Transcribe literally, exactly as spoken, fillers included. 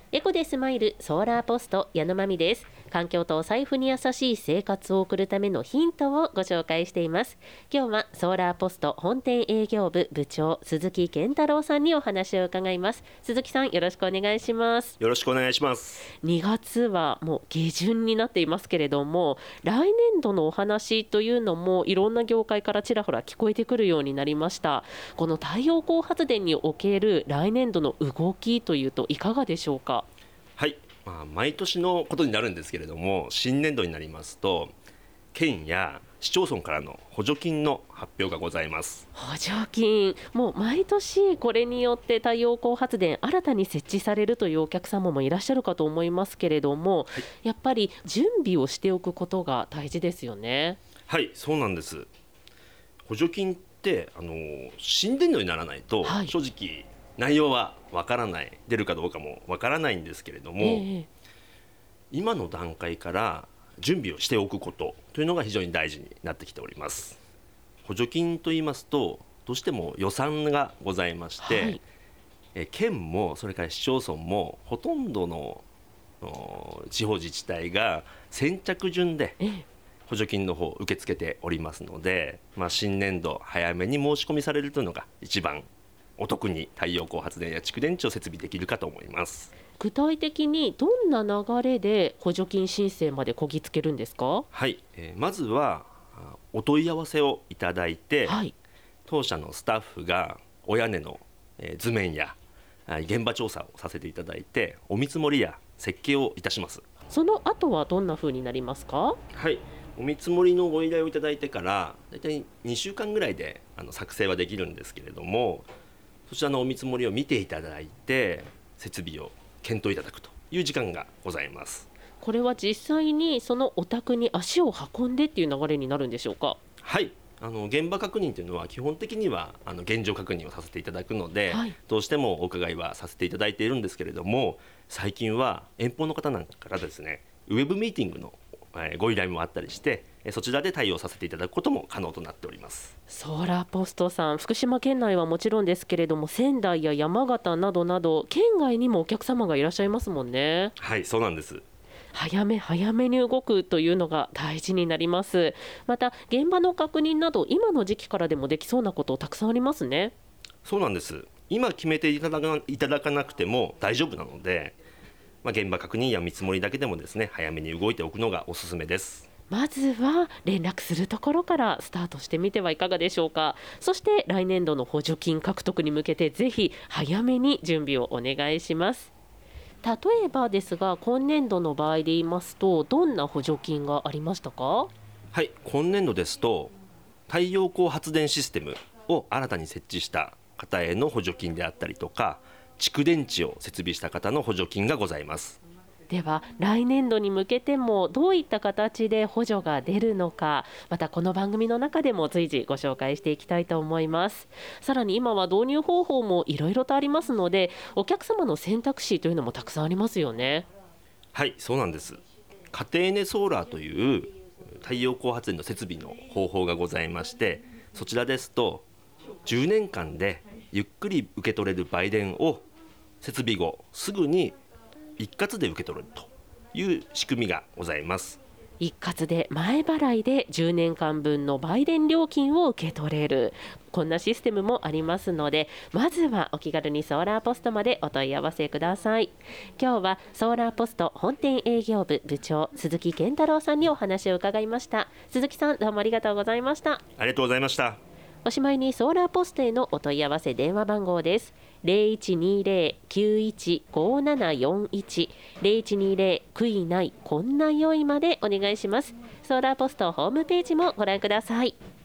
エコでスマイルソーラーポスト矢野真美です。環境とお財布に優しい生活を送るためのヒントをご紹介しています。今日はソーラーポスト本店営業部部長鈴木健太郎さんにお話を伺います。鈴木さん、よろしくお願いします。 よろしくお願いします。 にがつはもう下旬になっていますけれども、来年度のお話というのもいろんな業界からちらほら聞こえてくるようになりました。この太陽光発電における来年度の動きというといかがでしょうか。 はい、まあ、毎年のことになるんですけれども、新年度になりますと県や市町村からの補助金の発表がございます。 補助金、もう毎年これによって太陽光発電新たに設置されるというお客様もいらっしゃるかと思いますけれども、はい、やっぱり準備をしておくことが大事ですよね。 はい、そうなんです。補助金ってあの新年度にならないと、はい、正直内容はわからない、出るかどうかもわからないんですけれども、えー、今の段階から準備をしておくことというのが非常に大事になってきております。補助金といいますとどうしても予算がございまして、はい、え県もそれから市町村もほとんどの地方自治体が先着順で補助金の方を受け付けておりますので、まあ、新年度早めに申し込みされるというのが一番お得に太陽光発電や蓄電池を設備できるかと思います。 具体的にどんな流れで補助金申請までこぎつけるんですか。 はい、えー、まずはお問い合わせをいただいて、はい、当社のスタッフがお屋根の図面や現場調査をさせていただいてお見積もりや設計をいたします。 その後はどんな風になりますか。 はい、お見積もりのご依頼をいただいてからだいたいにしゅうかんぐらいであの作成はできるんですけれども、そちらのお見積もりを見ていただいて設備を検討いただくという時間がございます。 これは実際にそのお宅に足を運んでっていう流れになるんでしょうか。 はい、あの現場確認というのは基本的にはあの現状確認をさせていただくので、はい、どうしてもお伺いはさせていただいているんですけれども、最近は遠方の方なんかからですねウェブミーティングのご依頼もあったりしてそちらで対応させていただくことも可能となっております。 ソーラーポストさん、福島県内はもちろんですけれども仙台や山形などなど県外にもお客様がいらっしゃいますもんね。 はい、そうなんです。 早め早めに動くというのが大事になります。また現場の確認など今の時期からでもできそうなことたくさんありますね。 そうなんです。今決めていただか、いただかなくても大丈夫なので、まあ、現場確認や見積もりだけでもですね早めに動いておくのがおすすめです。 まずは連絡するところからスタートしてみてはいかがでしょうか。そして来年度の補助金獲得に向けてぜひ早めに準備をお願いします。例えばですが今年度の場合で言いますとどんな補助金がありましたか。 はい、今年度ですと太陽光発電システムを新たに設置した方への補助金であったりとか、蓄電池を設備した方の補助金がございます。 では来年度に向けてもどういった形で補助が出るのか、またこの番組の中でも随時ご紹介していきたいと思います。さらに今は導入方法もいろいろとありますのでお客様の選択肢というのもたくさんありますよね。 はい、そうなんです。家庭ネソーラーという太陽光発電の設備の方法がございまして、そちらですとじゅうねんかんでゆっくり受け取れる売電を設備後すぐに一括で受け取るという仕組みがございます。 一括で前払いでじゅうねんかんぶんの売電料金を受け取れる、こんなシステムもありますのでまずはお気軽にソーラーポストまでお問い合わせください。今日はソーラーポスト本店営業部部長鈴木健太郎さんにお話を伺いました。鈴木さん、どうもありがとうございました。 ありがとうございました。 おしまいにソーラーポストへのお問い合わせ電話番号です。ゼロいちにゼロ きゅういち ごななよんいち ゼロいちにゼロ 悔いないこんな良いまでお願いします。ソーラーポストホームページもご覧ください。